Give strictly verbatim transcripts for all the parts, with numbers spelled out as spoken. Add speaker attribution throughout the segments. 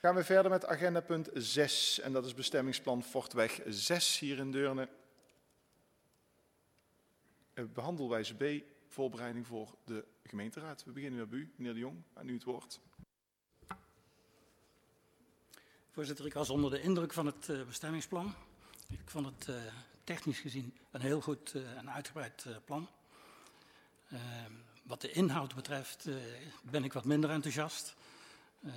Speaker 1: Gaan we verder met agenda punt zes. En dat is bestemmingsplan Fortweg zes hier in Deurne. Behandelwijze B, voorbereiding voor de gemeenteraad. We beginnen met u, meneer De Jong. Aan u het woord.
Speaker 2: Voorzitter, ik was onder de indruk van het uh, bestemmingsplan. Ik vond het uh, technisch gezien een heel goed uh, en uitgebreid uh, plan. Uh, wat de inhoud betreft uh, ben ik wat minder enthousiast. Uh,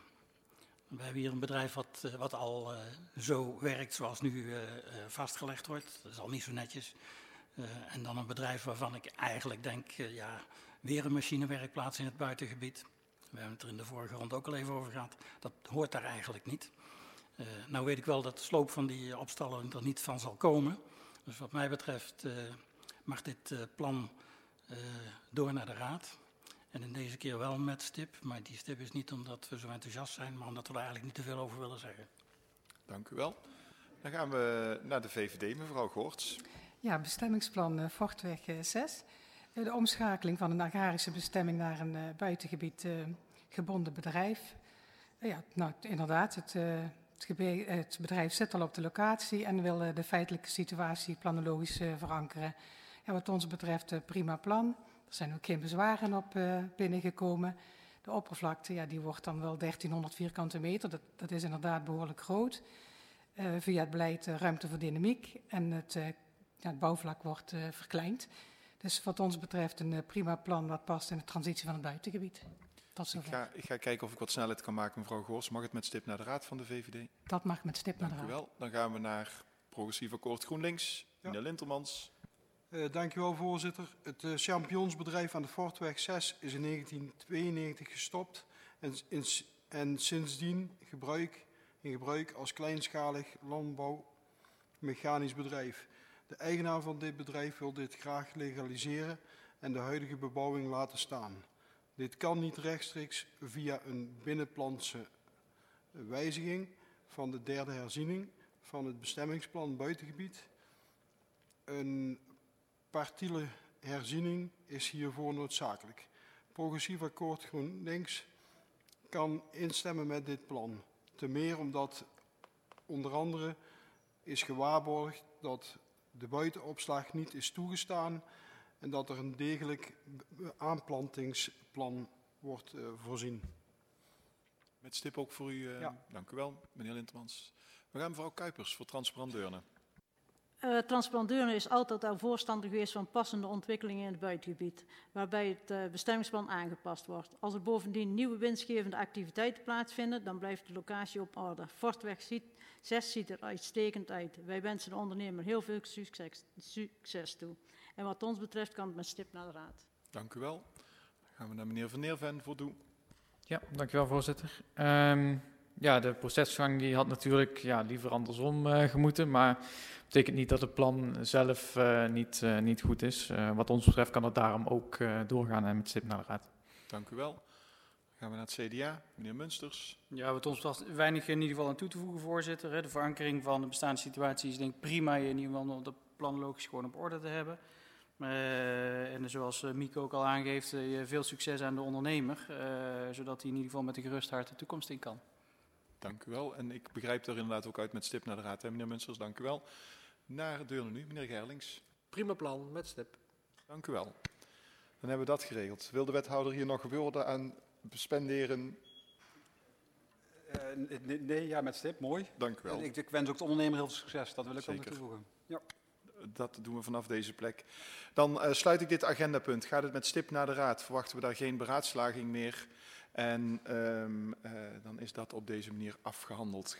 Speaker 2: we hebben hier een bedrijf wat, uh, wat al uh, zo werkt zoals nu uh, uh, vastgelegd wordt. Dat is al niet zo netjes. Uh, en dan een bedrijf waarvan ik eigenlijk denk, uh, ja, weer een machinewerkplaats in het buitengebied. We hebben het er in de vorige rond ook al even over gehad. Dat hoort daar eigenlijk niet. Uh, nou weet ik wel dat de sloop van die opstalling er niet van zal komen. Dus wat mij betreft uh, mag dit uh, plan uh, door naar de raad. En in deze keer wel met stip. Maar die stip is niet omdat we zo enthousiast zijn, maar omdat we er eigenlijk niet te veel over willen zeggen.
Speaker 1: Dank u wel. Dan gaan we naar de V V D, mevrouw Goorts.
Speaker 3: Ja, bestemmingsplan uh, Fortweg uh, zes. Uh, de omschakeling van een agrarische bestemming naar een uh, buitengebied uh, gebonden bedrijf. Uh, ja, nou, inderdaad, het, uh, het, gebe- het bedrijf zit al op de locatie en wil uh, de feitelijke situatie planologisch uh, verankeren. Ja, wat ons betreft uh, prima plan. Er zijn ook geen bezwaren op uh, binnengekomen. De oppervlakte, ja, die wordt dan wel dertienhonderd vierkante meter. Dat, dat is inderdaad behoorlijk groot. Uh, via het beleid uh, ruimte voor dynamiek en het, uh, ja, het bouwvlak wordt uh, verkleind. Dus wat ons betreft een uh, prima plan wat past in de transitie van het buitengebied. Tot zover.
Speaker 1: Ik ga, ik ga kijken of ik wat snelheid kan maken, mevrouw Goorts. Mag het met stip naar de raad van de V V D?
Speaker 3: Dat mag met stip naar de
Speaker 1: Dank
Speaker 3: raad.
Speaker 1: u wel. Dan gaan we naar progressief akkoord GroenLinks. Ja. Meneer Lintermans.
Speaker 4: Uh, dank u wel, voorzitter. Het uh, championsbedrijf aan de Fortweg zes is in negentien tweeënnegentig gestopt en, in, en sindsdien gebruik, in gebruik als kleinschalig landbouwmechanisch bedrijf. De eigenaar van dit bedrijf wil dit graag legaliseren en de huidige bebouwing laten staan. Dit kan niet rechtstreeks via een binnenplantse wijziging van de derde herziening van het bestemmingsplan buitengebied. Een partiele herziening is hiervoor noodzakelijk. Progressief akkoord GroenLinks kan instemmen met dit plan. Ten meer omdat onder andere is gewaarborgd dat de buitenopslag niet is toegestaan en dat er een degelijk aanplantingsplan wordt uh, voorzien.
Speaker 1: Met stip ook voor u. Uh, ja. Dank u wel, meneer Lintermans. We gaan mevrouw Kuipers voor Transparant Deurne.
Speaker 5: Uh, Transparant Deurne is altijd al voorstander geweest van passende ontwikkelingen in het buitengebied, waarbij het uh, bestemmingsplan aangepast wordt. Als er bovendien nieuwe winstgevende activiteiten plaatsvinden, dan blijft de locatie op orde. Fortweg zes ziet er uitstekend uit. Wij wensen de ondernemer heel veel succes, succes toe. En wat ons betreft kan het met stip naar de raad.
Speaker 1: Dank u wel. Dan gaan we naar meneer Van Neerven voor Doe.
Speaker 6: Ja, dank u wel, voorzitter. Um, ja, de procesgang die had natuurlijk ja, liever andersom uh, gemoeten, maar dat betekent niet dat het plan zelf uh, niet, uh, niet goed is. Uh, wat ons betreft kan het daarom ook uh, doorgaan en met stip naar de raad.
Speaker 1: Dank u wel. Dan gaan we naar het C D A. Meneer Munsters.
Speaker 7: Ja, wat ons betreft weinig in ieder geval aan toe te voegen, voorzitter. De verankering van de bestaande situatie is denk ik prima in ieder geval om de planologisch gewoon op orde te hebben. Uh, en zoals uh, Mieke ook al aangeeft, uh, veel succes aan de ondernemer, uh, zodat hij in ieder geval met een gerust hart de toekomst in kan.
Speaker 1: Dank u wel. En ik begrijp er inderdaad ook uit met stip naar de raad, hè, meneer Munsters. Dank u wel. Naar Deurne nu, meneer Gerlings.
Speaker 8: Prima plan, met stip.
Speaker 1: Dank u wel. Dan hebben we dat geregeld. Wil de wethouder hier nog woorden aan spenderen?
Speaker 9: Uh, nee, nee, ja, met stip. Mooi.
Speaker 1: Dank u wel.
Speaker 9: Ik, ik wens ook de ondernemer heel veel succes. Dat wil ik
Speaker 1: Zeker.
Speaker 9: ook nog toevoegen. Ja.
Speaker 1: Dat doen we vanaf deze plek. Dan uh, sluit ik dit agendapunt. Gaat het met stip naar de raad? Verwachten we daar geen beraadslaging meer? En um, uh, dan is dat op deze manier afgehandeld.